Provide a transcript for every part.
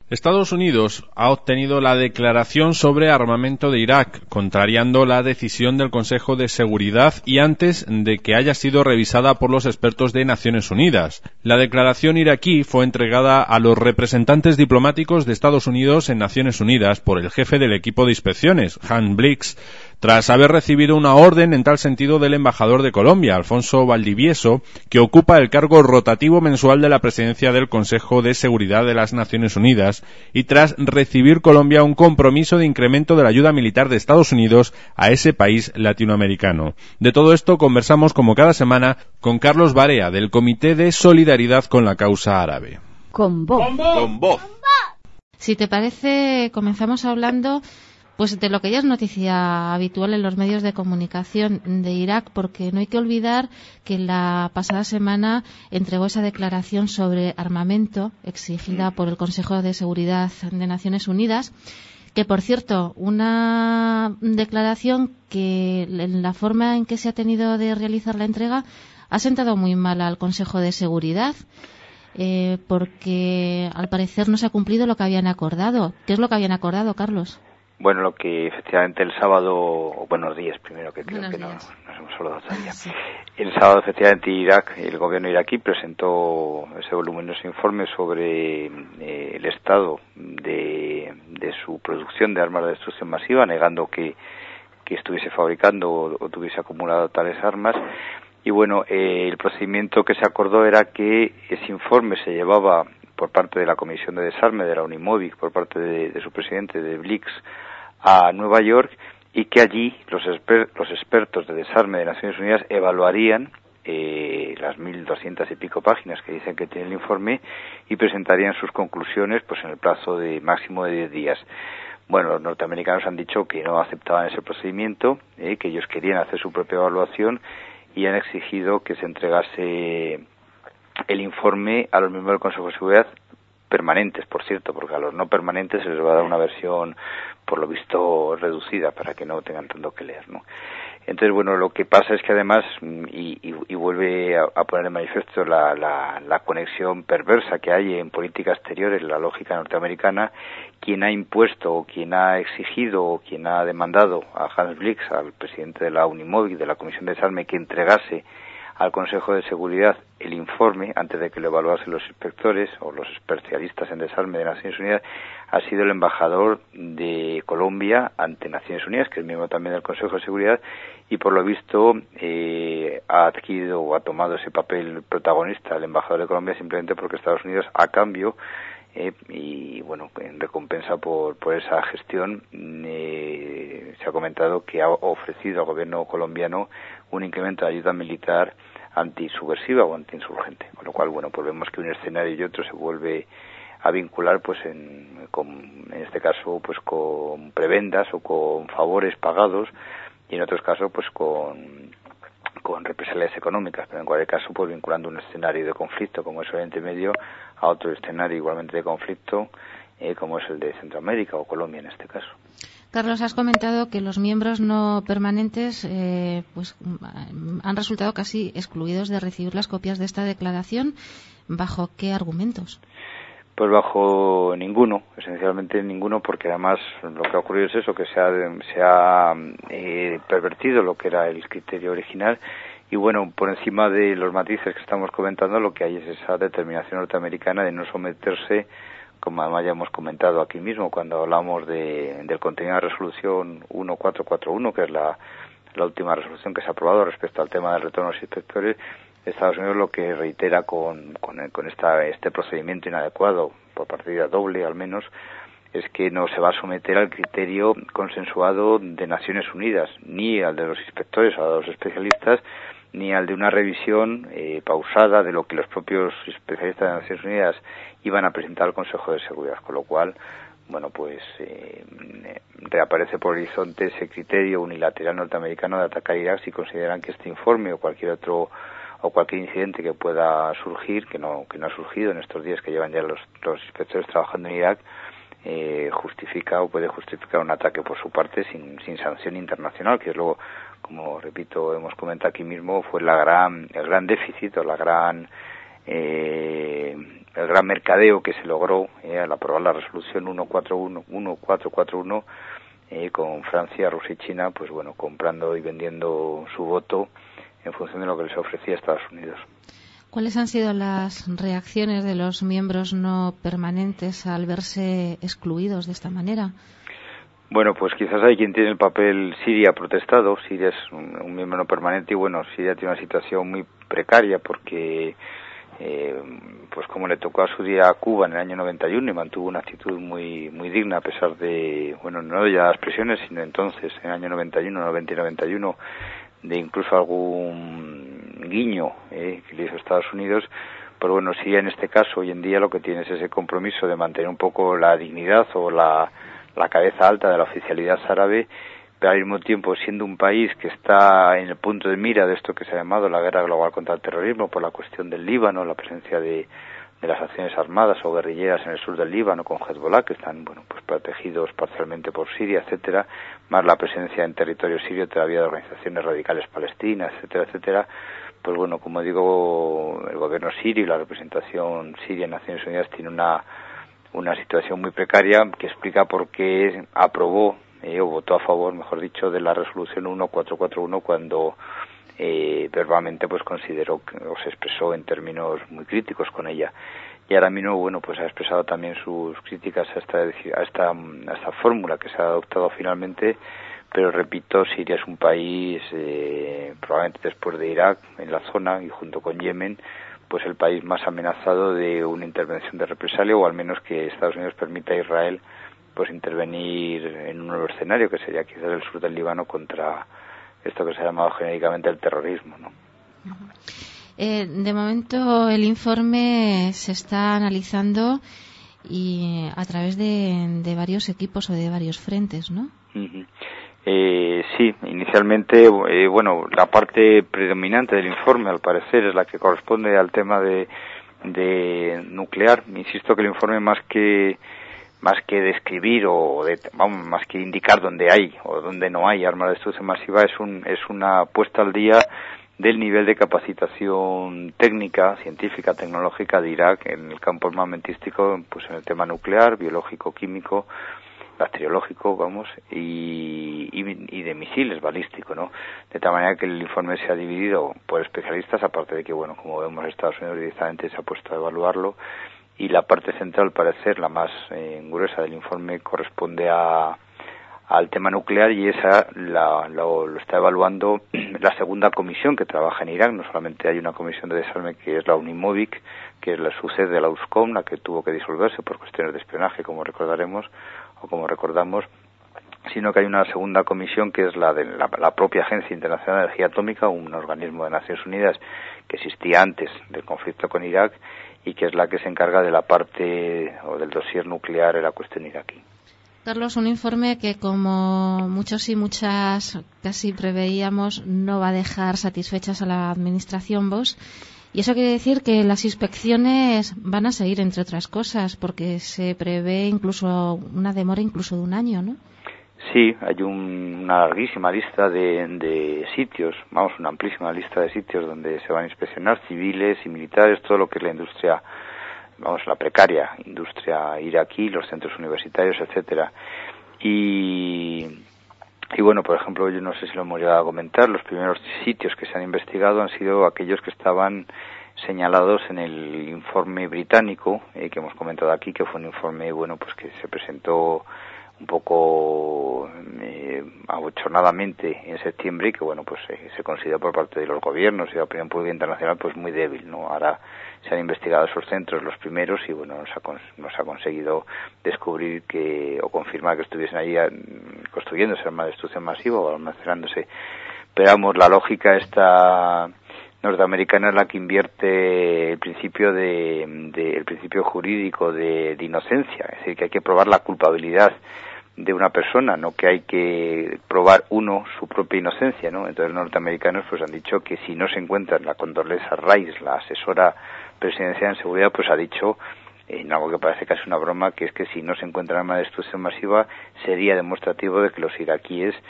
Estados Unidos ha obtenido la declaración sobre armamento de Irak, contrariando la decisión del Consejo de Seguridad y antes de que haya sido revisada por los expertos de Naciones Unidas. La declaración iraquí fue entregada a los representantes diplomáticos de Estados Unidos en Naciones Unidas por el jefe del equipo de inspecciones, Hans Blix, tras haber recibido una orden en tal sentido del embajador de Colombia, Alfonso Valdivieso, que ocupa el cargo rotativo mensual de la presidencia del Consejo de Seguridad de las Naciones Unidas, y tras recibir Colombia un compromiso de incremento de la ayuda militar de Estados Unidos a ese país latinoamericano. De todo esto conversamos como cada semana con Carlos Barea, del Comité de Solidaridad con la Causa Árabe. Con voz. Con voz. Si te parece, comenzamos hablando pues de lo que ya es noticia habitual en los medios de comunicación de Irak, porque no hay que olvidar que la pasada semana entregó esa declaración sobre armamento exigida por el Consejo de Seguridad de Naciones Unidas, que, por cierto, una declaración que en la forma en que se ha tenido de realizar la entrega ha sentado muy mal al Consejo de Seguridad, porque al parecer no se ha cumplido lo que habían acordado. ¿Qué es lo que habían acordado, Carlos? Bueno, lo que efectivamente el sábado, buenos días primero, que creo que no nos hemos hablado todavía. Sí. El sábado efectivamente el gobierno iraquí presentó ese voluminoso informe sobre el estado de su producción de armas de destrucción masiva, negando que estuviese fabricando o tuviese acumulado tales armas. Y bueno, el procedimiento que se acordó era que ese informe se llevaba por parte de la Comisión de Desarme de la Unimovic, por parte de su presidente, de Blix, a Nueva York, y que allí los expertos de desarme de Naciones Unidas evaluarían las 1.200 y pico páginas que dicen que tiene el informe y presentarían sus conclusiones pues en el plazo de máximo de 10 días. Bueno, los norteamericanos han dicho que no aceptaban ese procedimiento, que ellos querían hacer su propia evaluación y han exigido que se entregase el informe a los miembros del Consejo de Seguridad permanentes, por cierto, porque a los no permanentes se les va a dar una versión, por lo visto, reducida para que no tengan tanto que leer, ¿no? Entonces, bueno, lo que pasa es que además, y vuelve a poner en manifiesto la conexión perversa que hay en política exterior, en la lógica norteamericana, quien ha impuesto, o quien ha exigido, o quien ha demandado a Hans Blix, al presidente de la Unimovic, de la Comisión de Desarme, que entregase al Consejo de Seguridad el informe antes de que lo evaluasen los inspectores o los especialistas en desarme de Naciones Unidas, ha sido el embajador de Colombia ante Naciones Unidas, que es miembro también del Consejo de Seguridad, y por lo visto ha adquirido o ha tomado ese papel protagonista el embajador de Colombia simplemente porque Estados Unidos, a cambio, y bueno, en recompensa por esa gestión, se ha comentado que ha ofrecido al gobierno colombiano un incremento de ayuda militar antisubversiva o antiinsurgente, con lo cual, bueno, pues vemos que un escenario y otro se vuelve a vincular, pues en este caso, pues con prebendas o con favores pagados, y en otros casos, pues con represalias económicas, pero en cualquier caso, pues vinculando un escenario de conflicto como es Oriente Medio a otro escenario igualmente de conflicto, como es el de Centroamérica o Colombia en este caso. Carlos, has comentado que los miembros no permanentes pues han resultado casi excluidos de recibir las copias de esta declaración. ¿Bajo qué argumentos? Pues bajo ninguno, esencialmente ninguno, porque además lo que ha ocurrido es eso, que se ha pervertido lo que era el criterio original, y bueno, por encima de los matices que estamos comentando, lo que hay es esa determinación norteamericana de no someterse, como además ya hemos comentado aquí mismo cuando hablamos del contenido de la resolución 1441, que es la última resolución que se ha aprobado respecto al tema del retorno de los inspectores. Estados Unidos lo que reitera con este procedimiento inadecuado, por partida doble al menos, es que no se va a someter al criterio consensuado de Naciones Unidas, ni al de los inspectores o a los especialistas, ni al de una revisión pausada de lo que los propios especialistas de Naciones Unidas iban a presentar al Consejo de Seguridad, con lo cual, bueno, pues reaparece por el horizonte ese criterio unilateral norteamericano de atacar a Irak si consideran que este informe o cualquier incidente que pueda surgir, que no ha surgido en estos días que llevan ya los inspectores trabajando en Irak, justifica o puede justificar un ataque por su parte sin sanción internacional, que es luego, como repito, hemos comentado aquí mismo, fue el gran déficit o la gran el gran mercadeo que se logró al aprobar la resolución 1441 con Francia, Rusia y China, pues bueno, comprando y vendiendo su voto en función de lo que les ofrecía Estados Unidos. ¿Cuáles han sido las reacciones de los miembros no permanentes al verse excluidos de esta manera? Bueno, pues quizás hay quien tiene el papel. Siria ha protestado. Siria es un miembro no permanente y bueno, Siria tiene una situación muy precaria porque pues como le tocó a su día a Cuba en el año 91 y mantuvo una actitud muy digna a pesar de, bueno, no de las presiones, sino entonces, en el año 90 y 91, de incluso algún guiño que le hizo Estados Unidos. Pero bueno, sí, en este caso, hoy en día lo que tiene es ese compromiso de mantener un poco la dignidad o la cabeza alta de la oficialidad árabe, pero al mismo tiempo siendo un país que está en el punto de mira de esto que se ha llamado la guerra global contra el terrorismo por la cuestión del Líbano, la presencia de las acciones armadas o guerrilleras en el sur del Líbano con Hezbollah, que están, bueno, pues protegidos parcialmente por Siria, etcétera, más la presencia en territorio sirio todavía de organizaciones radicales palestinas, etcétera, pues bueno, como digo, el gobierno sirio y la representación siria en Naciones Unidas tiene una situación muy precaria que explica por qué aprobó o votó a favor, mejor dicho, de la resolución 1441 cuando verbalmente pues consideró o se expresó en términos muy críticos con ella. Y ahora mismo, bueno, pues ha expresado también sus críticas a esta fórmula que se ha adoptado finalmente, pero repito, Siria es un país, probablemente después de Irak, en la zona y junto con Yemen, pues el país más amenazado de una intervención de represalia o al menos que Estados Unidos permita a Israel pues intervenir en un nuevo escenario que sería quizás el sur del Líbano contra esto que se ha llamado genéricamente el terrorismo, ¿no? De momento el informe se está analizando y a través de varios equipos o de varios frentes, ¿no? Uh-huh. Sí, inicialmente, bueno, la parte predominante del informe, al parecer, es la que corresponde al tema de nuclear. Insisto que el informe más que describir más que indicar dónde hay o dónde no hay armas de destrucción masiva, es una puesta al día del nivel de capacitación técnica, científica, tecnológica de Irak en el campo armamentístico, pues en el tema nuclear, biológico, químico, bacteriológico, y de misiles balísticos, ¿no? De tal manera que el informe se ha dividido por especialistas, aparte de que, bueno, como vemos, Estados Unidos directamente se ha puesto a evaluarlo, y la parte central, al parecer, la más gruesa del informe, corresponde al tema nuclear, y esa lo está evaluando la segunda comisión que trabaja en Irak. No solamente hay una comisión de desarme que es la UNIMOVIC, que es la sucede de la USCOM, la que tuvo que disolverse por cuestiones de espionaje, como recordamos, sino que hay una segunda comisión que es la de la propia Agencia Internacional de Energía Atómica, un organismo de Naciones Unidas que existía antes del conflicto con Irak y que es la que se encarga de la parte o del dossier nuclear en la cuestión iraquí. Carlos, un informe que, como muchos y muchas casi preveíamos, no va a dejar satisfechas a la administración Bush. Y eso quiere decir que las inspecciones van a seguir, entre otras cosas, porque se prevé incluso una demora incluso de un año, ¿no? Sí, hay una larguísima lista de sitios, una amplísima lista de sitios donde se van a inspeccionar civiles y militares, todo lo que es la industria, la precaria industria iraquí, los centros universitarios, etcétera. Y bueno, por ejemplo, yo no sé si lo hemos llegado a comentar, los primeros sitios que se han investigado han sido aquellos que estaban señalados en el informe británico, que hemos comentado aquí, que fue un informe, bueno, pues que se presentó un poco abochornadamente en septiembre y que, bueno, pues se consideró por parte de los gobiernos y de la opinión pública internacional pues muy débil, ¿no? Ahora se han investigado esos centros, los primeros, y bueno, nos ha conseguido descubrir o confirmar que estuviesen allí construyéndose armas de destrucción masiva o almacenándose. Pero vamos, la lógica esta norteamericana es la que invierte el principio el principio jurídico de inocencia, es decir, que hay que probar la culpabilidad de una persona, no que hay que probar su propia inocencia, ¿no? Entonces los norteamericanos pues han dicho que si no se encuentra la Condoleezza Rice, la asesora presidencial en seguridad, pues ha dicho en algo que parece casi una broma, que es que si no se encuentra arma de destrucción masiva sería demostrativo de que los iraquíes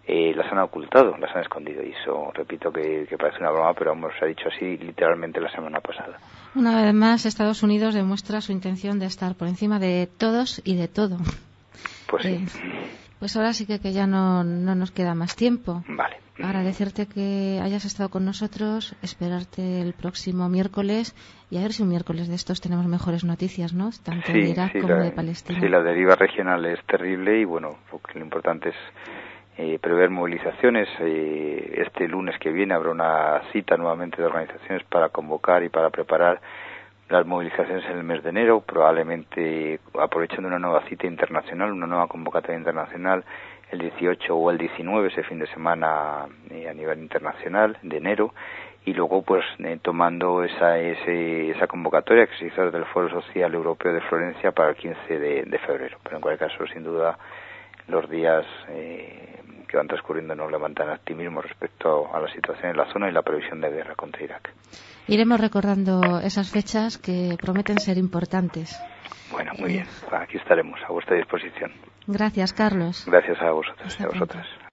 las han ocultado, las han escondido, y eso, repito, que parece una broma, pero se ha dicho así literalmente la semana pasada. Una vez más, Estados Unidos demuestra su intención de estar por encima de todos y de todo. Pues sí. Pues ahora sí que ya no nos queda más tiempo. Vale. Agradecerte que hayas estado con nosotros, esperarte el próximo miércoles y a ver si un miércoles de estos tenemos mejores noticias, ¿no? Tanto de Irak como de Palestina. Sí, la deriva regional es terrible y bueno, lo importante es prever movilizaciones. Este lunes que viene habrá una cita nuevamente de organizaciones para convocar y para preparar las movilizaciones en el mes de enero, probablemente aprovechando una nueva cita internacional, una nueva convocatoria internacional el 18 o el 19, ese fin de semana a nivel internacional de enero, y luego pues tomando esa convocatoria que se hizo desde el Foro Social Europeo de Florencia para el 15 de febrero. Pero en cualquier caso, sin duda, los días que van transcurriendo nos levantan optimismo respecto a la situación en la zona y la previsión de guerra contra Irak. Iremos recordando esas fechas que prometen ser importantes. Bueno, muy bien. Aquí estaremos a vuestra disposición. Gracias, Carlos. Gracias a vosotros y a vosotras.